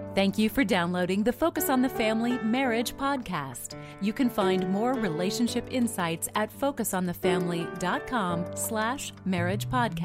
Thank you for downloading the Focus on the Family Marriage podcast. You can find more relationship insights at focusonthefamily.com/marriage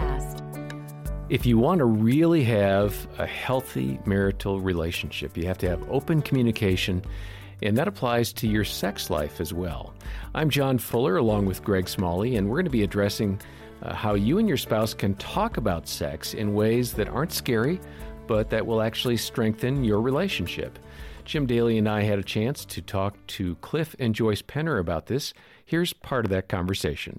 podcast. If you want to really have a healthy marital relationship, you have to have open communication, and that applies to your sex life as well. I'm John Fuller, along with Greg Smalley, and we're going to be addressing how you and your spouse can talk about sex in ways that aren't scary, but that will actually strengthen your relationship. Jim Daly and I had a chance to talk to Cliff and Joyce Penner about this. Here's part of that conversation.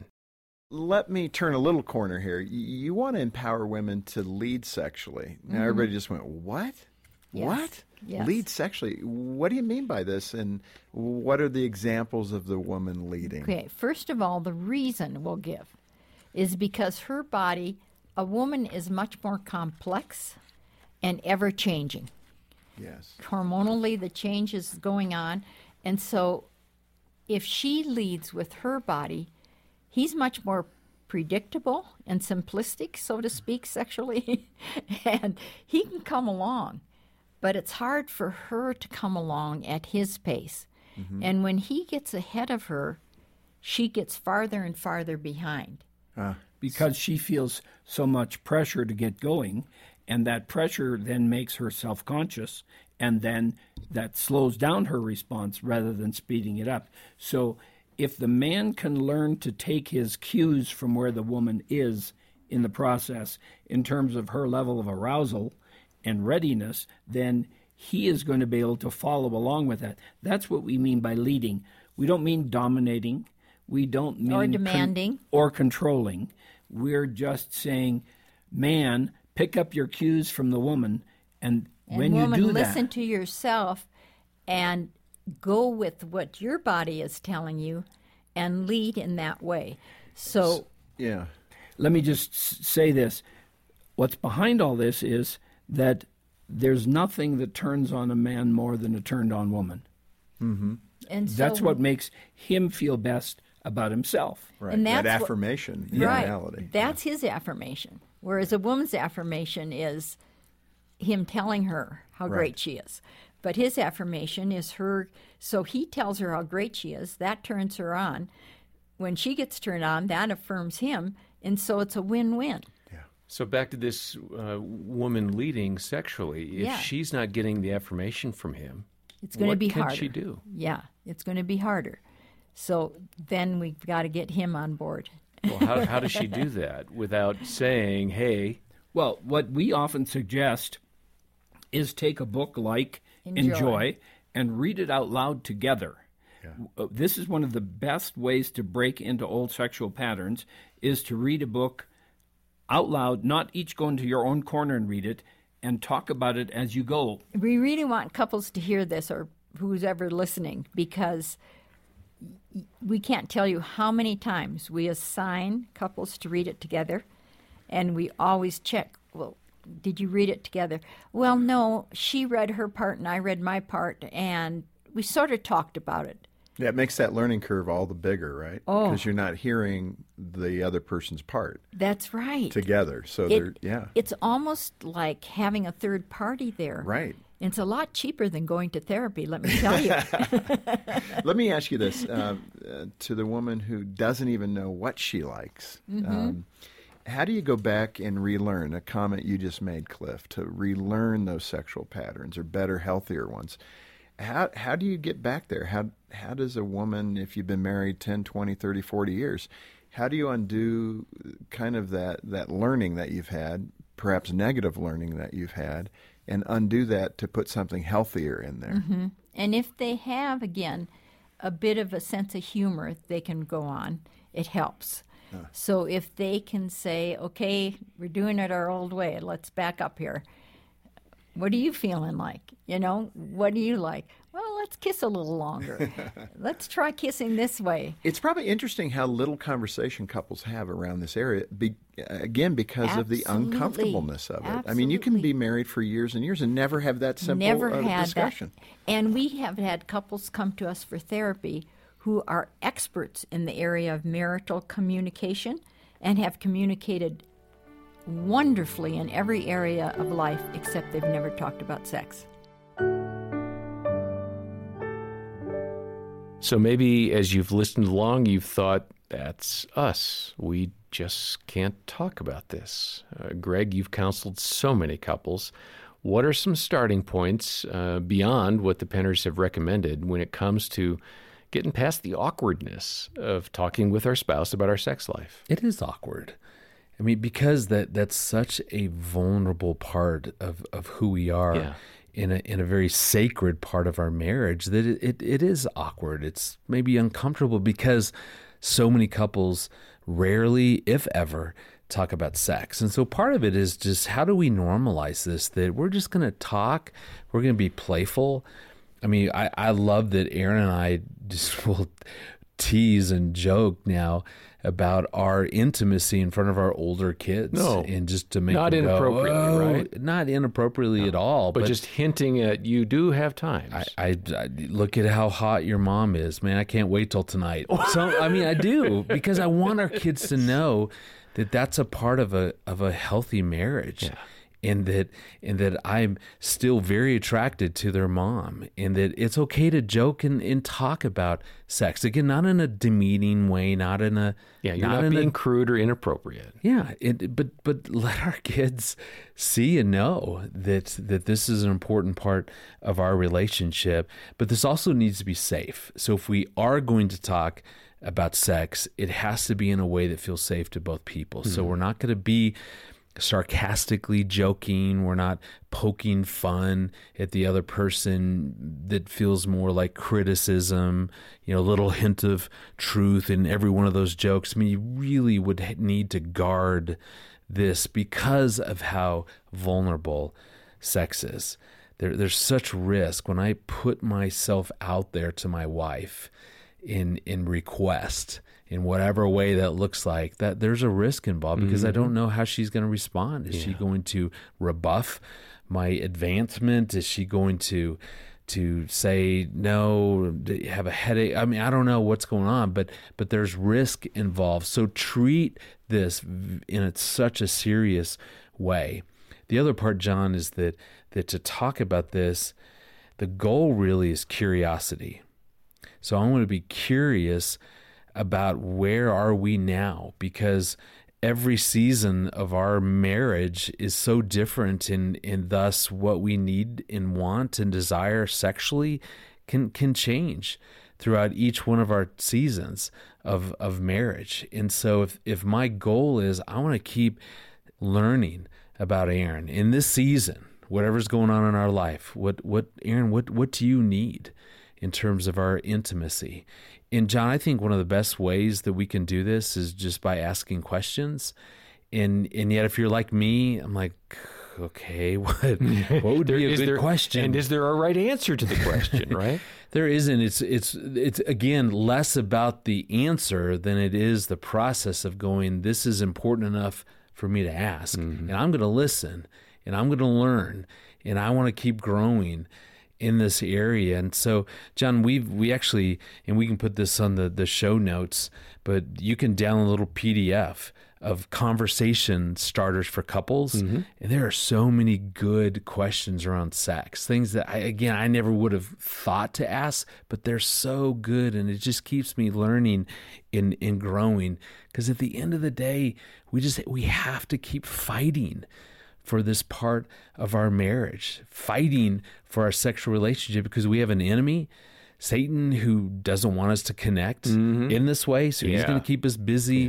Let me turn a little corner here. You want to empower women to lead sexually. Now, everybody just went, what? Yes. What? Yes. Lead sexually? What do you mean by this? And what are the examples of the woman leading? Okay, first of all, the reason we'll give is because her body, a woman is much more complex and ever-changing. Yes. Hormonally, the change is going on. And so if she leads with her body, he's much more predictable and simplistic, so to speak, sexually. And he can come along. But it's hard for her to come along at his pace. Mm-hmm. And when he gets ahead of her, she gets farther and farther behind. Because she feels so much pressure to get going, and that pressure then makes her self-conscious, and then that slows down her response rather than speeding it up. So if the man can learn to take his cues from where the woman is in the process in terms of her level of arousal and readiness, then he is going to be able to follow along with that. That's what we mean by leading. We don't mean dominating. We don't mean or demanding or controlling. We're just saying, man, pick up your cues from the woman, and when you woman, do that, listen to yourself and go with what your body is telling you and lead in that way. So, yeah. Let me just say this. What's behind all this is that there's nothing that turns on a man more than a turned-on woman. Mm-hmm. And so, that's what makes him feel best about himself. Right. And that's that affirmation, in right. reality. That's his affirmation. Whereas a woman's affirmation is him telling her how great she is. But his affirmation is her, so he tells her how great she is. That turns her on. When she gets turned on, that affirms him. And so it's a win-win. Yeah. So back to this woman leading sexually. If she's not getting the affirmation from him, it's going to be harder. What can she do? Yeah, it's going to be harder. So then we've got to get him on board. Well, how does she do that without saying, hey? Well, what we often suggest is take a book like Enjoy and read it out loud together. Yeah. This is one of the best ways to break into old sexual patterns, is to read a book out loud, not each go into your own corner and read it, and talk about it as you go. We really want couples to hear this, or who's ever listening, because we can't tell you how many times we assign couples to read it together, and we always check, well, did you read it together? Well, no, she read her part and I read my part, and we sort of talked about it. Yeah, it makes that learning curve all the bigger, right? Oh. Because you're not hearing the other person's part. That's right. Together. So it's almost like having a third party there. Right. And it's a lot cheaper than going to therapy, let me tell you. Let me ask you this, to the woman who doesn't even know what she likes. Mm-hmm. How do you go back and relearn a comment you just made, Cliff, to relearn those sexual patterns or better, healthier ones? How do you get back there? How does a woman, if you've been married 10, 20, 30, 40 years, how do you undo kind of that learning that you've had, perhaps negative learning that you've had, and undo that to put something healthier in there? Mm-hmm. And if they have, again, a bit of a sense of humor they can go on, it helps. So if they can say, okay, we're doing it our old way, let's back up here. What are you feeling like? You know, what do you like? Well, let's kiss a little longer. Let's try kissing this way. It's probably interesting how little conversation couples have around this area, again, because of the uncomfortableness of it. Absolutely. I mean, you can be married for years and years and never have that simple discussion. That. And we have had couples come to us for therapy who are experts in the area of marital communication and have communicated wonderfully in every area of life, except they've never talked about sex. So maybe as you've listened along, you've thought, that's us. We just can't talk about this. Greg, you've counseled so many couples. What are some starting points beyond what the Penners have recommended when it comes to getting past the awkwardness of talking with our spouse about our sex life? It is awkward. I mean, because that's such a vulnerable part of who we are. Yeah. In a very sacred part of our marriage, that it is awkward. It's maybe uncomfortable because so many couples rarely, if ever, talk about sex. And so part of it is just, how do we normalize this, that we're just going to talk, we're going to be playful. I mean, I love that Aaron and I just will tease and joke now about our intimacy in front of our older kids. No, and just to make not them inappropriately, go, right? Not inappropriately at all. But just hinting at, you do have times. I look at how hot your mom is, man. I can't wait till tonight. So, I mean, I do, because I want our kids to know that that's a part of a healthy marriage. Yeah. And that I'm still very attracted to their mom, and that it's okay to joke and talk about sex. Again, not in a demeaning way, not in a you're not being crude or inappropriate. Yeah, but let our kids see and know that this is an important part of our relationship. But this also needs to be safe. So if we are going to talk about sex, it has to be in a way that feels safe to both people. So we're not going to be sarcastically joking. We're not poking fun at the other person that feels more like criticism, a little hint of truth in every one of those jokes. I mean, you really would need to guard this because of how vulnerable sex is. There's such risk when I put myself out there to my wife in request, in whatever way that looks like, that there's a risk involved, because I don't know how she's going to respond. Is she going to rebuff my advancement? Is she going to say, no, have a headache? I mean, I don't know what's going on, but there's risk involved. So treat this in such a serious way. The other part, John, is that to talk about this, the goal really is curiosity. So I want to be curious about where are we now, because every season of our marriage is so different, and thus what we need and want and desire sexually can change throughout each one of our seasons of marriage. And so if my goal is, I want to keep learning about Aaron in this season, whatever's going on in our life, what Aaron, what do you need in terms of our intimacy? And John, I think one of the best ways that we can do this is just by asking questions. And yet, if you're like me, I'm like, okay, what would be a good question? And is there a right answer to the question, right? There isn't. It's again less about the answer than it is the process of going, this is important enough for me to ask. And I'm going to listen, and I'm going to learn, and I want to keep growing in this area. And so, John, we actually, and we can put this on the show notes, but you can download a little PDF of conversation starters for couples. And there are so many good questions around sex, things that I never would have thought to ask, but they're so good. And it just keeps me learning and growing, because at the end of the day, we have to keep fighting for this part of our marriage, fighting for our sexual relationship, because we have an enemy, Satan, who doesn't want us to connect in this way. So he's going to keep us busy.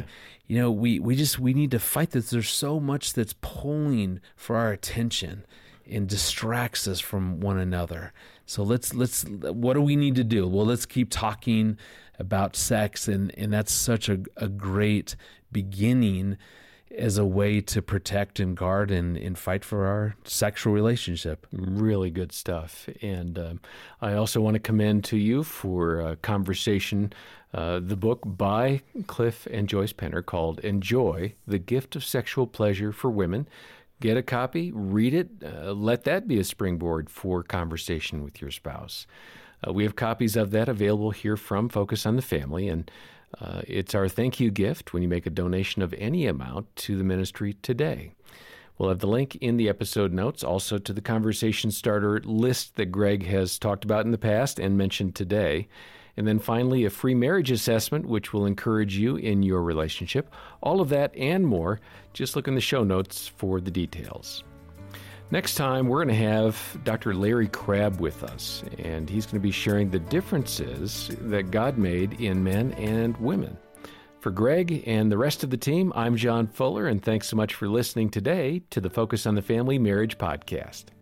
We need to fight this. There's so much that's pulling for our attention and distracts us from one another. So let's what do we need to do? Well, let's keep talking about sex, and that's such a great beginning as a way to protect and guard and fight for our sexual relationship. Really good stuff. And I also want to commend to you for Conversation, the book by Cliff and Joyce Penner called Enjoy, the Gift of Sexual Pleasure for Women. Get a copy, read it, let that be a springboard for conversation with your spouse. We have copies of that available here from Focus on the Family, and it's our thank you gift when you make a donation of any amount to the ministry today. We'll have the link in the episode notes, also to the conversation starter list that Greg has talked about in the past and mentioned today. And then finally, a free marriage assessment, which will encourage you in your relationship. All of that and more. Just look in the show notes for the details. Next time, we're going to have Dr. Larry Crabb with us, and he's going to be sharing the differences that God made in men and women. For Greg and the rest of the team, I'm John Fuller, and thanks so much for listening today to the Focus on the Family Marriage Podcast.